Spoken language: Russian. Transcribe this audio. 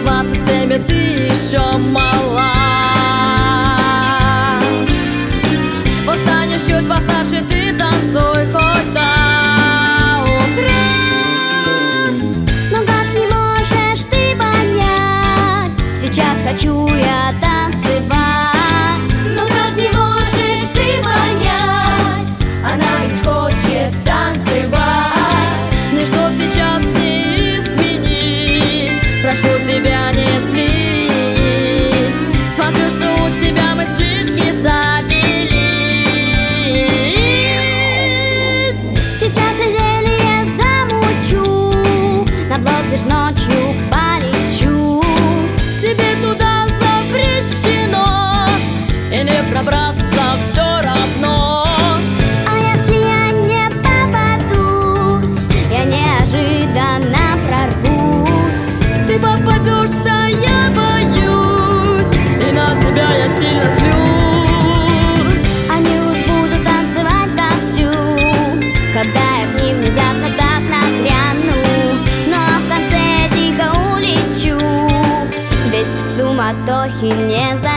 27, и ты еще мала. Вот станешь чуть постарше, ты танцуй хоть до утра. Но как не можешь ты понять, сейчас хочу я танцевать. Ну как не можешь ты понять, она ведь хочет танцевать. Ничто сейчас не изменить, прошу тебя, не слизь. Смотрю, что у тебя мыслишки завелись. Сейчас веселье замучу, на блок лишь ночью полечу. Тебе туда запрещено, и не пробраться все равно. А если я не попадусь, я неожиданно прорвусь. Ты попадешься, я боюсь, и на тебя я сильно злюсь. Они уж будут танцевать вовсю, когда я к ним внезапно так нагряну. Но в конце тихо улечу, ведь в суматохе не